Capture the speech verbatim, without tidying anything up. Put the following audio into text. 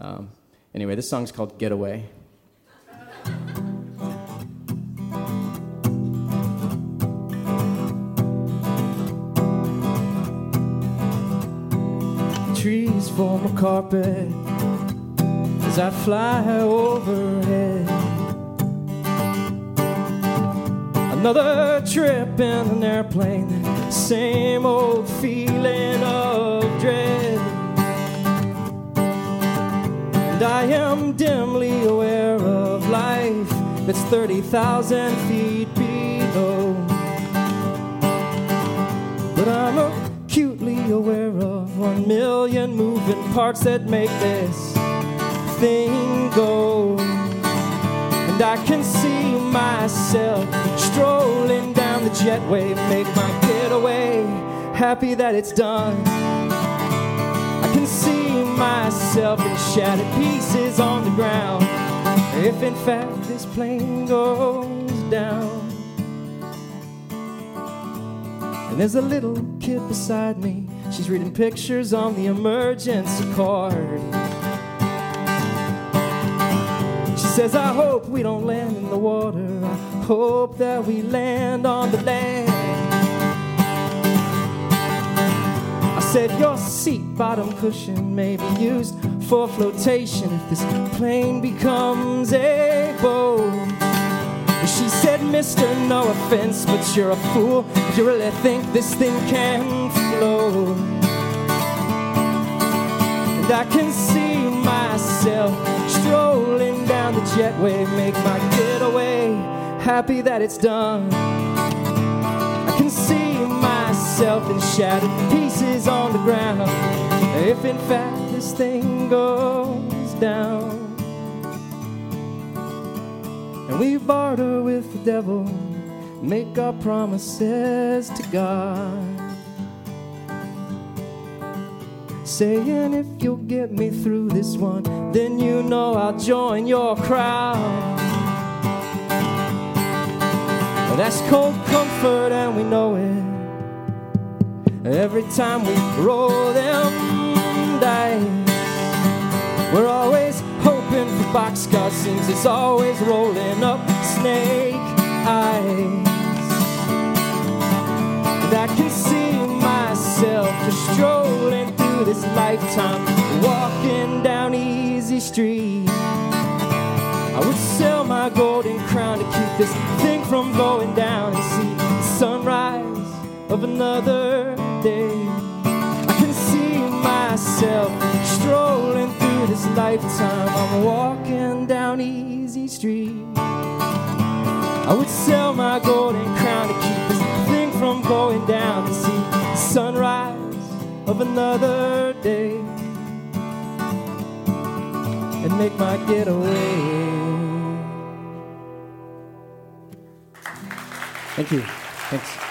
Um, anyway, this song's called Getaway. Trees form a carpet as I fly overhead. Another trip in an airplane, same old feeling of dread. And I am dimly aware of life that's thirty thousand feet below. But I'm acutely aware of one million moving parts that make this thing go. And I can see myself strolling down the jetway, make my getaway, happy that it's done. I can see myself in shattered pieces on the ground, if in fact this plane goes down. And there's a little kid beside me, she's reading pictures on the emergency card. She says, I hope we don't land in the water, I hope that we land on the land. I said, your seat bottom cushion may be used for flotation if this plane becomes a boat. She said, mister, no offense, but you're a fool if you really think this thing can float. And I can see myself strolling down the jetway, make my getaway, happy that it's done. I can see myself in shattered pieces on the ground, if in fact this thing goes down. And we barter with the devil, make our promises to God, saying if you'll get me through this one, then you know I'll join your crowd. Well, that's cold comfort and we know it. Every time we roll them dice, we're always hoping for boxcar scenes. It's always rolling up snake eyes. And I can see myself just strolling through this lifetime, walking down easy street. I would sell my golden crown to keep this thing from going down and see the sunrise of another day. I can see myself strolling through this lifetime, I'm walking down easy street. I would sell my golden crown to keep this thing from going down and see the sunrise of another day and make my getaway. Thank you. Thanks.